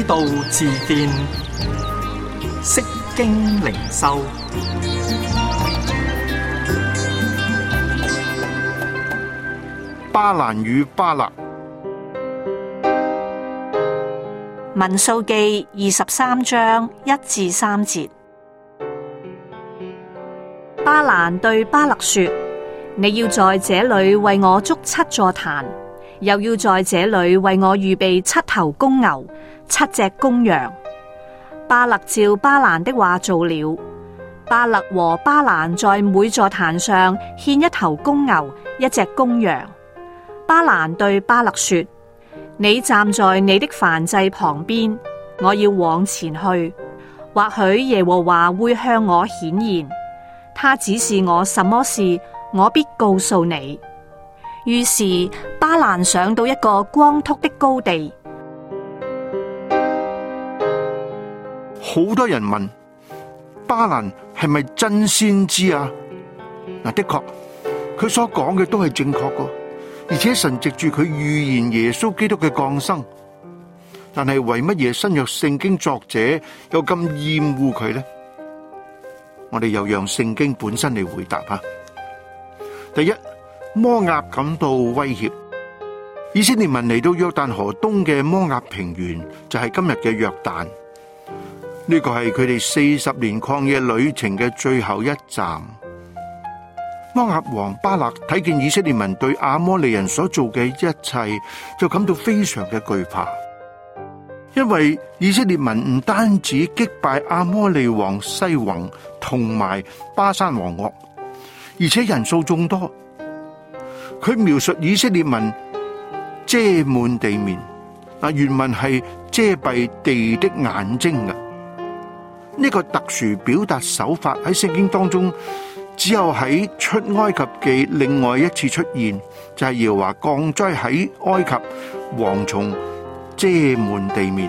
道自見，釋經靈修。 巴蘭與巴勒。 民數記23章1至3節。巴蘭對巴勒說：你要在這裏為我築7座壇，又要在這裏為我預備7頭公牛、7隻公羊。巴勒照巴蘭的話做了。巴勒和巴蘭在每座壇上獻1頭公牛、1隻公羊。巴蘭對巴勒說：你站在你的燔祭旁邊，我要往前去，或許耶和華會向我顯現，他指示我什麼事，我必告訴你。於是巴蘭上到一個光禿的高地。 好多人問巴蘭係咪真先知啊？嗱，的確佢所講嘅都係正確㗎，而且神藉住佢預言耶穌基督嘅降生。但係為乜嘢新約聖經作者又咁厭惡佢呢？我哋又讓聖經本身嚟回答吓。第一，摩押感到威脅。以色列民嚟到約旦河東嘅摩押平原，就係今日嘅約旦。呢個係佢哋40年曠野旅程嘅最後一站。摩押王巴勒睇見以色列民對亞摩利人所做嘅一切，就感到非常嘅懼怕，因為以色列民唔單止擊敗亞摩利王西宏同埋巴珊王噩，而且人數眾多。佢描述以色列民遮滿地面，原文係遮蔽地的眼睛嘅。呢個特殊表達手法喺聖經當中只有喺出埃及記另外一次出現，就係耶和華降災喺埃及，蝗蟲遮滿地面。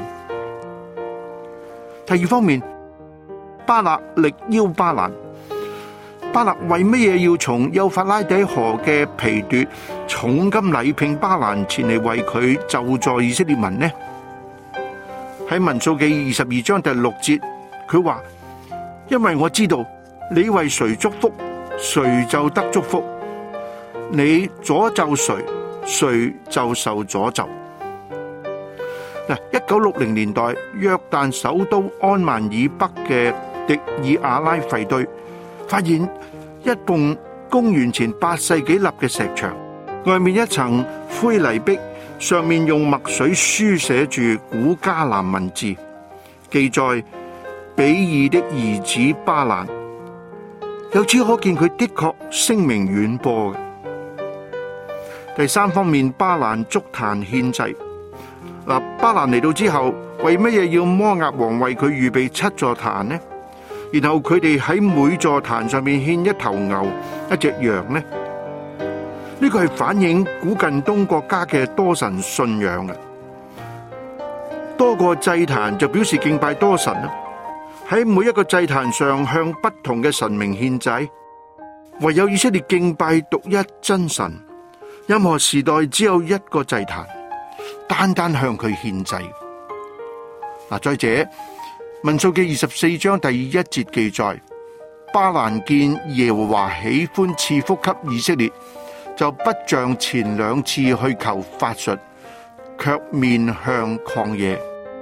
第二方面，巴勒力邀巴蘭。巴勒為乜嘢要從幼發拉底河嘅皮奪重金禮聘巴蘭前嚟為佢咒詛以色列民呢？喺民數記22章第6節，佢話：因為我知道你為誰祝福，誰就得祝福；你詛咒誰，誰就受詛咒。1960年代，約旦首都安曼以北嘅迪爾亞拉廢堆，發現一棟公元前8世紀立嘅石牆，外面一層灰泥壁，上面用墨水書寫住古迦南文字，記載比爾的兒子巴蘭。由此可見，佢的確聲名遠播嘅。第三方面，巴蘭築壇獻祭。巴蘭嚟到之後，為乜嘢要摩押王為佢預備7座壇呢？然後佢哋喺每座壇上面獻1頭牛、1隻羊呢？呢個係反映古近東國家嘅多神信仰嘅。多個祭壇就表示敬拜多神啦。喺每一個祭壇上向不同嘅神明獻祭，唯有以色列敬拜獨一真神。任何時代只有一個祭壇，單單向佢獻祭。再者，民數記24章第1節記載，巴蘭見耶和華喜歡賜福給以色列，就不像前2次去求法術，卻面向曠野。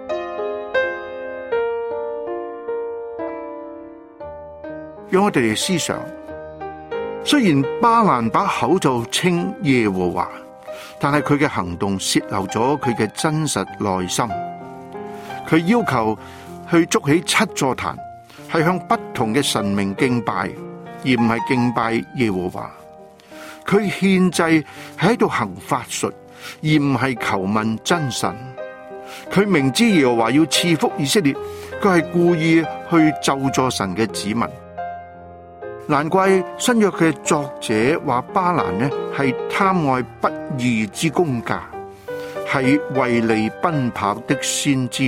讓我哋嚟思想，雖然巴蘭把口就稱耶和華，但係佢嘅行動洩漏咗佢嘅真實內心。佢要求去築起7座壇，係向不同嘅神明敬拜，而唔係敬拜耶和華。佢獻祭係喺度行法術，而唔係求問真神。佢明知耶和華要賜福以色列，佢係故意去咒詛神嘅子民。難怪新約嘅作者話巴蘭呢係貪愛不義之工價，係為利奔跑的先知。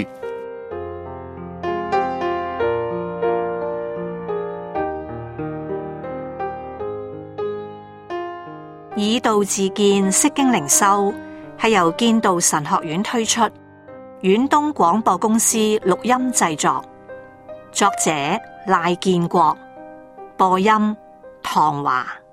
以道自見，釋經靈修係由建道神學院推出， 遠東廣播公司錄音製作，作者賴建國，播音唐華。